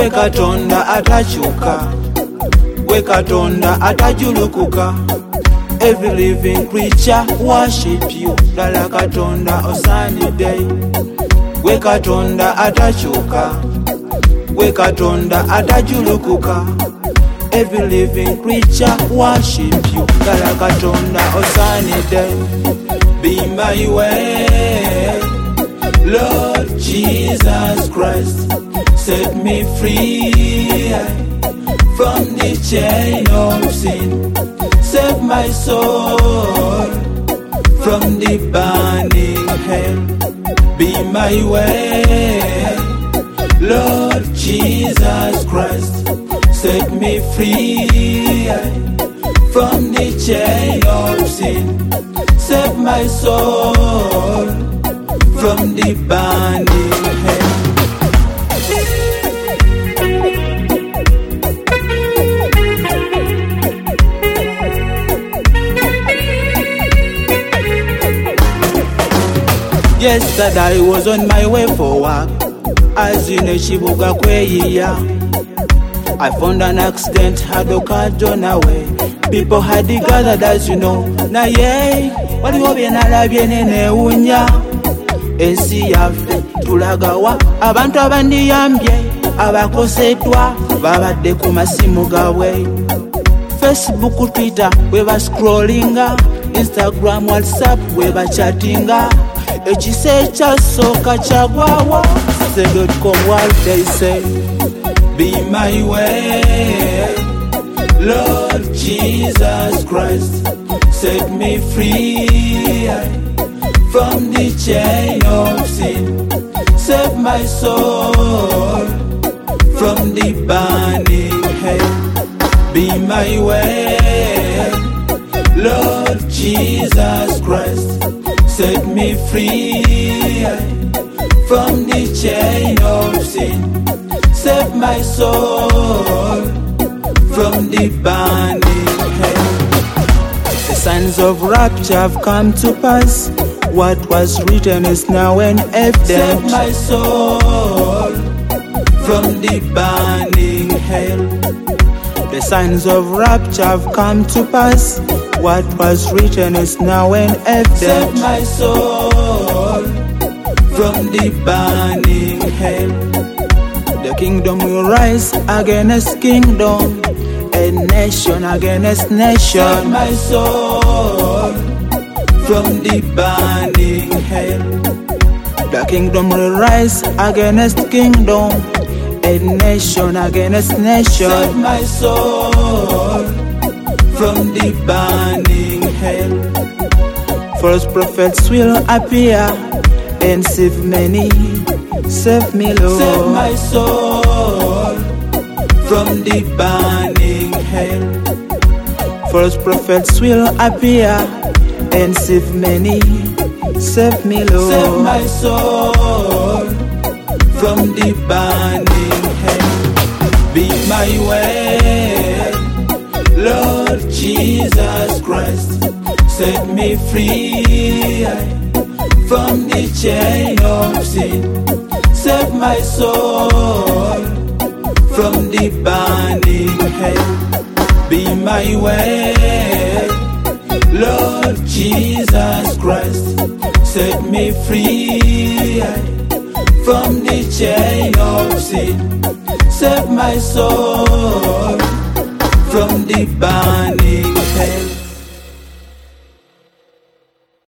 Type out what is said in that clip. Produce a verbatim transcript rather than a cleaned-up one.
gwe Katonda atakyuka, gwe Katonda atajulukuka. Every living creature worship you, dala Katonda osaanidde. Gwe Katonda atakyuka, gwe Katonda atajulukuka. Every living creature worship you, dala Katonda osaanidde. Be my way, Lord Jesus Christ, set me free from the chain of sin. Save my soul from the burning hell. Be my way, Lord Jesus Christ, set me free from the chain of sin. Save my soul from the burning hell. Yesterday I was on my way for work, as in a Chibuga Kweya. I found an accident, had a car drawn away. People had gathered, as you know. Na ye, wali wobi nalabye nene unya. Ensi yaffe tulagawa, abantu abandiyambye, abakoseddwa babadde ku masimu gaabwe. Facebook, Twitter, weba scrollinga. Instagram, WhatsApp, weba chattinga. Ekise kyasooka kyagwawo say dot com what they say. Be my way, Lord Jesus Christ, set me free from the chain of sin. Save my soul from the burning hell. Be my way, Lord Jesus Christ, set me free from the chain of sin. Save my soul from the burning hell. The signs of rapture have come to pass. What was written is now an evidence. Save my soul from the burning hell. The signs of rapture have come to pass. What was written is now an evidence. Save my soul from the burning hell. The kingdom will rise against kingdom, and nation against nation. Save my soul from the burning hell. The kingdom will rise against kingdom, and nation against nation. Save my soul from the burning hell. False prophets will appear and save many. Save me, Lord. Save my soul from the burning hell. False prophets will appear and save many. Save me, Lord. Save my soul from the burning hell. Be my way, Lord Jesus Christ, set me free from the chain of sin. Save my soul from the burning hell. Be my way, Lord Jesus Christ, set me free from the chain of sin. Save my soul from the burning hell.